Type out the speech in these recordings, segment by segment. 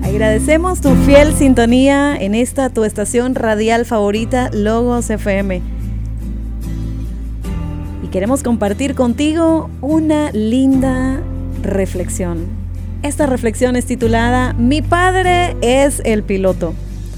Agradecemos tu fiel sintonía en esta tu estación radial favorita, Logos FM. Y queremos compartir contigo una linda reflexión. Esta reflexión es titulada Mi padre es el piloto.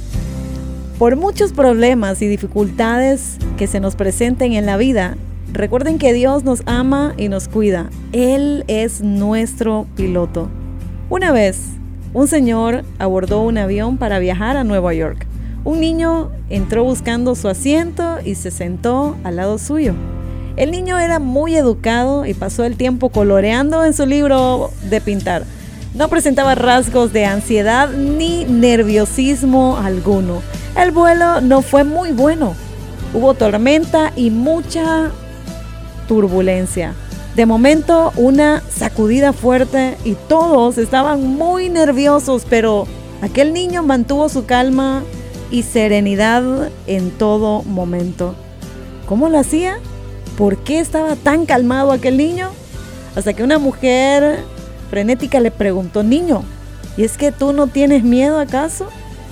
Por muchos problemas y dificultades que se nos presenten en la vida, recuerden que Dios nos ama y nos cuida. Él es nuestro piloto. Una vez, un señor abordó un avión para viajar a Nueva York. Un niño entró buscando su asiento y se sentó al lado suyo. El niño era muy educado y pasó el tiempo coloreando en su libro de pintar. No presentaba rasgos de ansiedad ni nerviosismo alguno. El vuelo no fue muy bueno. Hubo tormenta y mucha turbulencia. De momento, una sacudida fuerte y todos estaban muy nerviosos, pero aquel niño mantuvo su calma y serenidad en todo momento. ¿Cómo lo hacía? ¿Por qué estaba tan calmado aquel niño? Hasta que una mujer frenética le preguntó: niño, ¿y es que tú no tienes miedo acaso?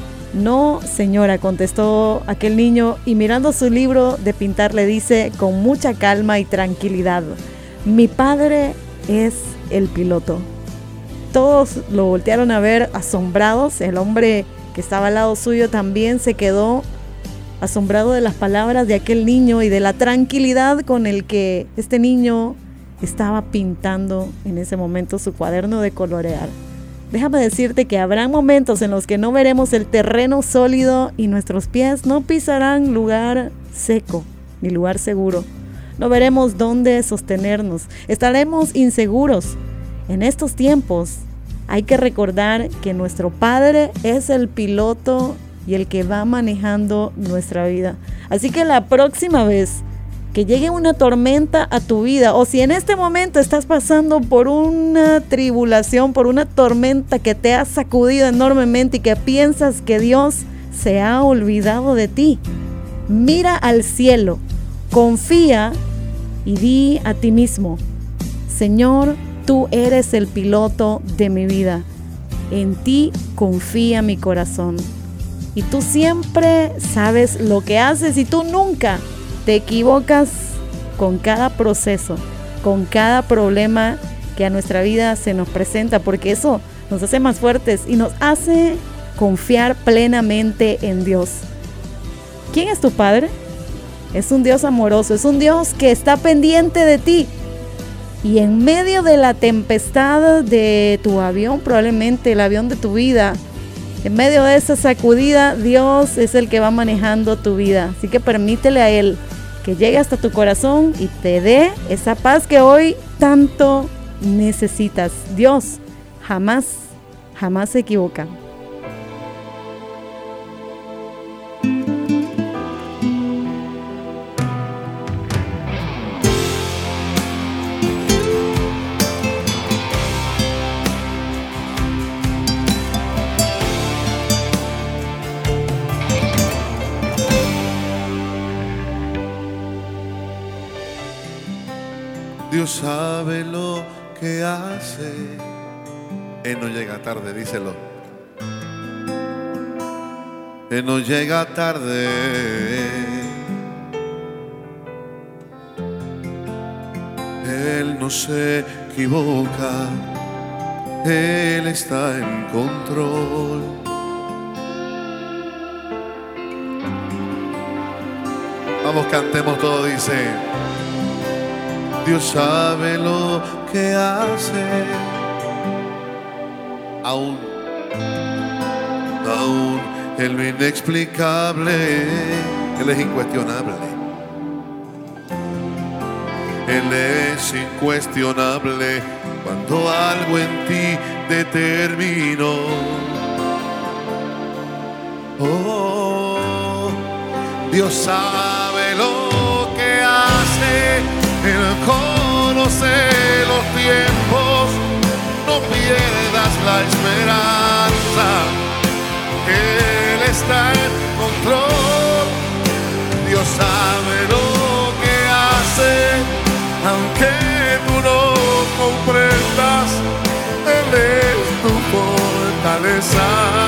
No, señora, contestó aquel niño y mirando su libro de pintar le dice con mucha calma y tranquilidad: mi padre es el piloto. Todos lo voltearon a ver asombrados. El hombre que estaba al lado suyo también se quedó asombrado de las palabras de aquel niño y de la tranquilidad con el que este niño estaba pintando en ese momento su cuaderno de colorear. Déjame decirte que habrá momentos en los que no veremos el terreno sólido y nuestros pies no pisarán lugar seco ni lugar seguro. No veremos dónde sostenernos. Estaremos inseguros. En estos tiempos hay que recordar que nuestro Padre es el piloto y el que va manejando nuestra vida. Así que la próxima vez que llegue una tormenta a tu vida, o si en este momento estás pasando por una tribulación, por una tormenta que te ha sacudido enormemente y que piensas que Dios se ha olvidado de ti, mira al cielo, confía y di a ti mismo: Señor, tú eres el piloto de mi vida. En ti confía mi corazón. Y tú siempre sabes lo que haces y tú nunca te equivocas con cada proceso, con cada problema que a nuestra vida se nos presenta, porque eso nos hace más fuertes y nos hace confiar plenamente en Dios. ¿Quién es tu Padre? Es un Dios amoroso, es un Dios que está pendiente de ti. Y en medio de la tempestad de tu avión, probablemente el avión de tu vida, en medio de esa sacudida, Dios es el que va manejando tu vida. Así que permítele a Él que llegue hasta tu corazón y te dé esa paz que hoy tanto necesitas. Dios jamás se equivoca. Dios sabe lo que hace. Él no llega tarde, díselo. Él no llega tarde. Él no se equivoca. Él está en control. Vamos, cantemos todo, dice: Dios sabe lo que hace. Aún en lo inexplicable, Él es incuestionable. Él es incuestionable cuando algo en ti determinó. Oh, Dios sabe lo que hace. Él conoce los tiempos. No pierdas la esperanza. Él está en control. Dios sabe lo que hace, aunque tú no comprendas. Él es tu fortaleza.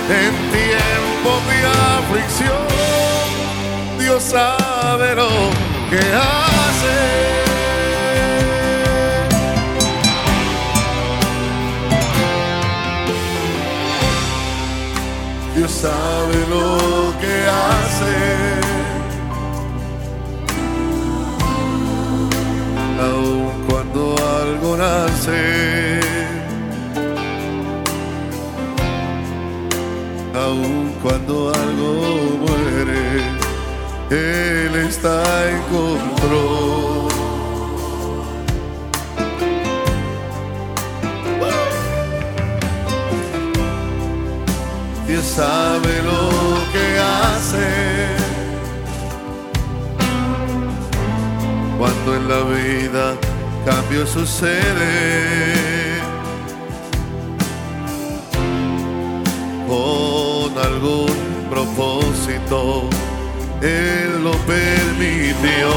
En tiempos de aflicción, Dios sabe lo que hace. Dios sabe lo que hace. Aun cuando algo nace, aun cuando algo muere, Él está en control. Dios sabe lo que hace cuando en la vida cambio sucede. Con algún propósito Él lo permitió.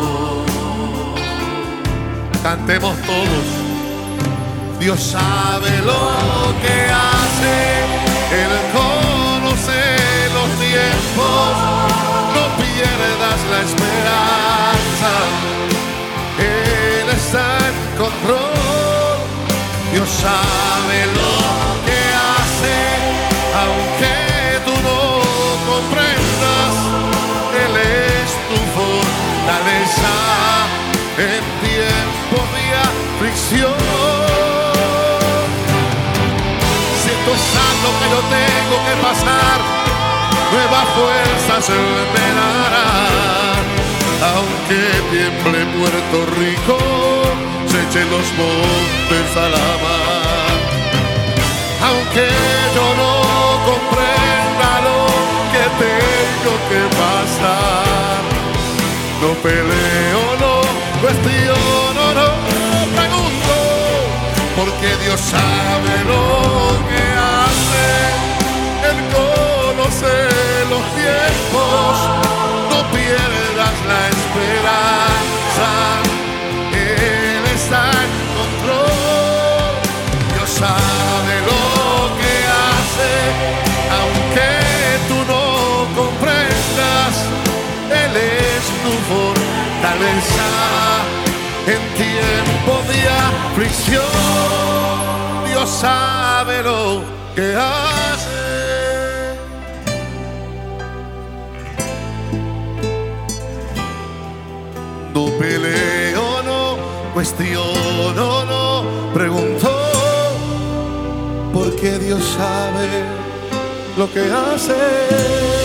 Cantemos todos. Dios sabe lo que hace, Él conoce los tiempos, no pierdas la esperanza, Él está en control. Dios sabe lo que hace, aunque tú no comprendas, Él es tu fortaleza en tiempos de aflicción. Siento lo que yo tengo que pasar, nuevas fuerzas Él me dará. Aunque tiemble Puerto Rico, se echen los montes a la mar. Aunque yo no comprenda lo que tengo que pasar, no peleo, no cuestiono, no pregunto, porque Dios sabe lo que hace. Él conoce los tiempos, no pierdas la esperanza, Él está en control. Dios sabe lo que hace, aunque tú no comprendas, Él es tu fortaleza en tiempo de aflicción. Dios sabe lo que hace. No peleo, no cuestiono, no pregunto, porque Dios sabe lo que hace.